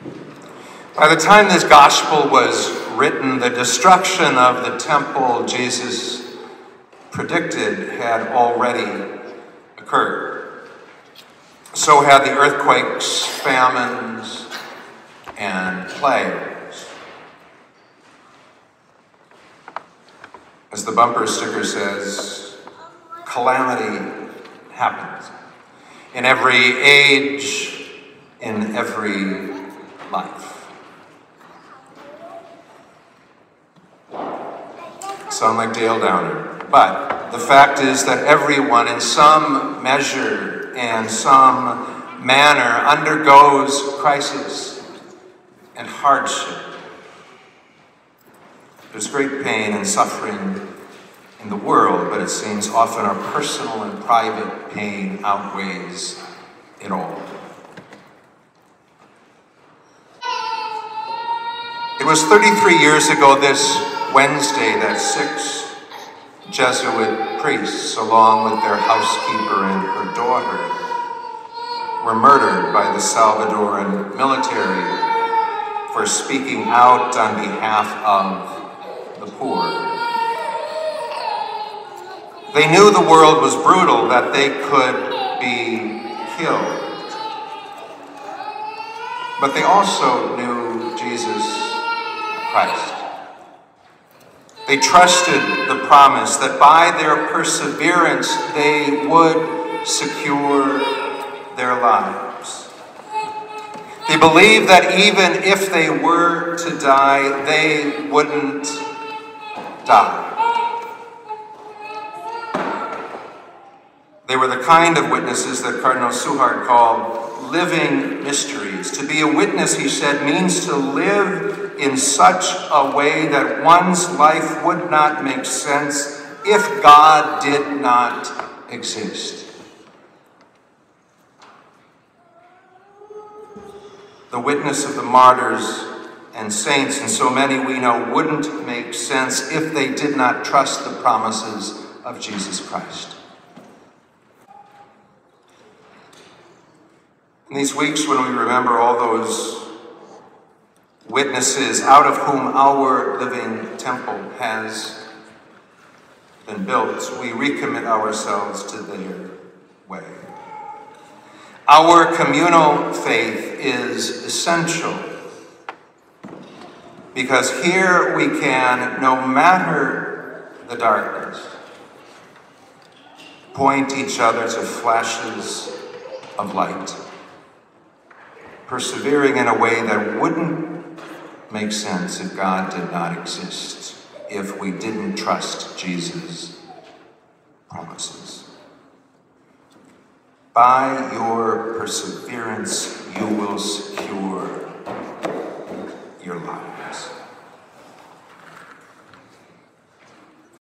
By the time this gospel was written, the destruction of the temple Jesus predicted had already occurred. So had the earthquakes, famines, and plagues. As the bumper sticker says, calamity happens in every age, in every life. Sound like Dale Downer. But the fact is that everyone in some measure and some manner undergoes crisis and hardship. There's great pain and suffering in the world, but it seems often our personal and private pain outweighs it all. It was 33 years ago this Wednesday that 6 Jesuit priests, along with their housekeeper and her daughter, were murdered by the Salvadoran military for speaking out on behalf of the poor. They knew the world was brutal, that they could be killed. But they also knew Jesus Christ. They trusted the promise that by their perseverance they would secure their lives. They believed that even if they were to die, they wouldn't die. They were the kind of witnesses that Cardinal Suhard called living mysteries. To be a witness, he said, means to live in such a way that one's life would not make sense if God did not exist. The witness of the martyrs and saints, and so many we know, wouldn't make sense if they did not trust the promises of Jesus Christ. In these weeks when we remember all those witnesses out of whom our living temple has been built, we recommit ourselves to their way. Our communal faith is essential because here we can, no matter the darkness, point each other to flashes of light, persevering in a way that wouldn't make sense if God did not exist, if we didn't trust Jesus' promises. By your perseverance, you will secure